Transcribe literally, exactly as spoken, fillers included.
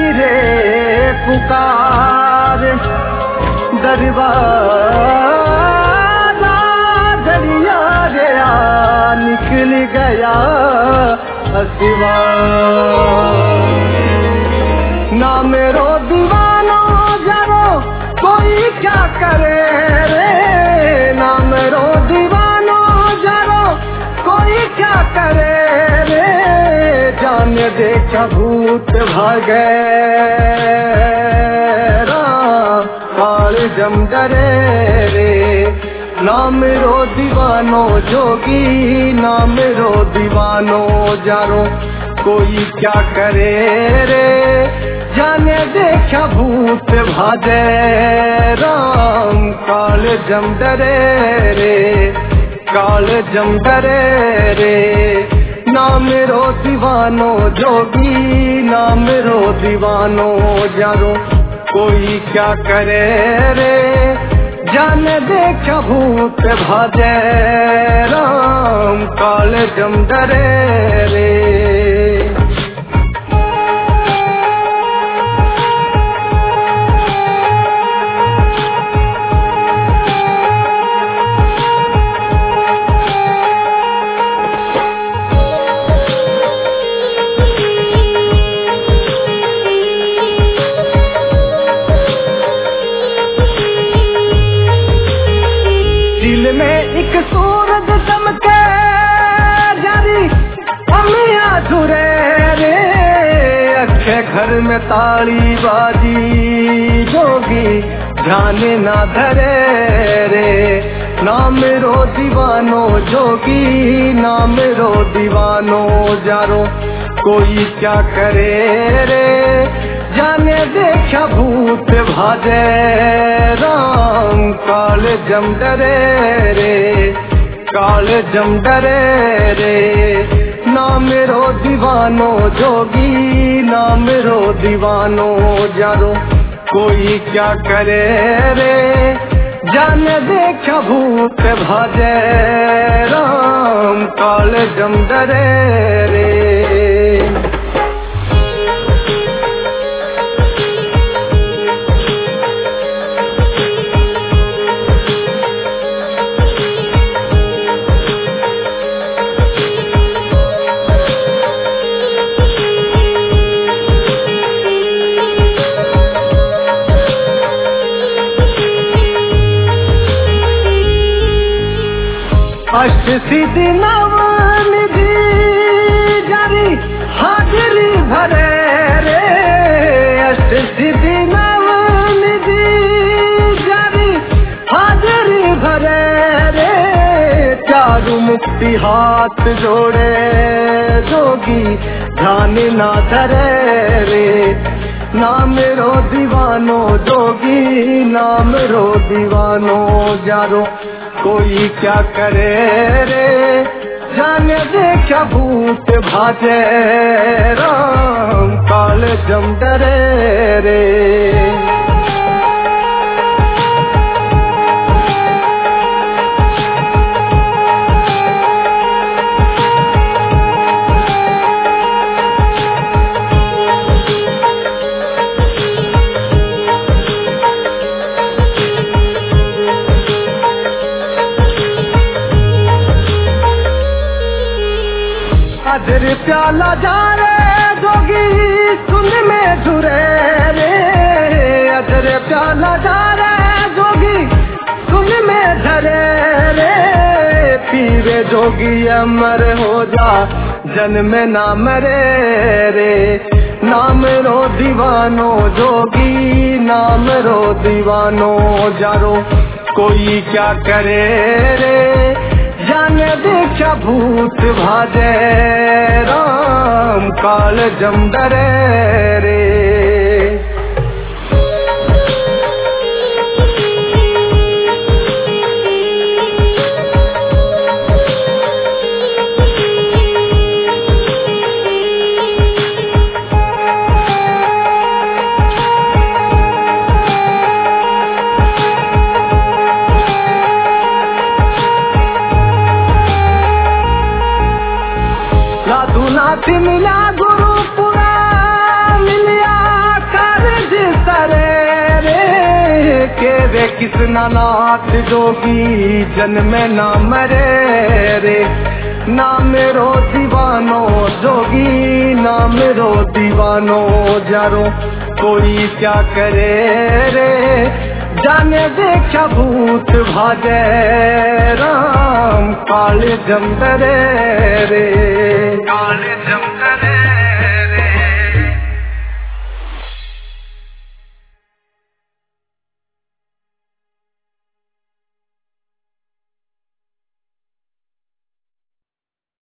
रे पुकार दरवाजा दरिया गया निकल गया सिवा ना मेरो दीवानो जरो कोई क्या करे रे ना मेरो दीवानो जरो कोई क्या करे रे जान देखा भूत भागे काल जम डरे रे ना मेरो दीवानो जोगी ना मेरो दीवानो जारो कोई क्या करे रे जाने देखा भूत भागे राम काल जम डरे रे काल जम डरे रे ना मेरो दीवानो जोगी ना मेरो दीवानो जारो कोई क्या करे रे जाने देखा भूत भागे राम काल जम डरे रे दिल में एक सूरज चमके जारी अमिया झुरे रे अच्छे घर में ताली बाजी जोगी ध्यान ना धरे रे ना मेरो दीवानो जोगी ना मेरो दीवानो जारो कोई क्या करे रे जाने देखा भूत भागे राम काल जम डरे रे काल जम डरे रे ना मेरो दीवानो जोगी ना मेरो दीवानो जारो कोई क्या करे रे जाने देखा भूत भागे राम काल जम डरे रे अष्ट सिद्धि नव निधि जारी हाजिरी भरे रे अष्ट सिद्धि नव निधि जारी हाजिरी भरे रे चारु मुक्ति हाथ जोड़े जोगी ध्यान ना धरे रे ना मेरो दीवानो जोगी ना मेरो दीवानो जारो कोई क्या करे रे जाने देखा भूत भागे राम काल जम डरे रे अजर प्याला जा रे जोगी सुन में झुरे रे अजर प्याला जा रे जोगी सुन में झरे रे पीरे जोगी अमर हो जा जन्म ना मरे रे नाम रो दीवानो जोगी नाम रो दीवानो जारो कोई क्या करे रे जाने देखा भूत भागे राम काल जम डरे रे मिला गुरु पुरा मिलिया लगे रे किसना नाथ जोगी जन्मे ना मरे रे ना मेरो दीवानो जोगी ना मेरो दीवानो जारो कोई क्या करे रे जाने देखा भूत भाजे राम काले जमदरे रे काले जम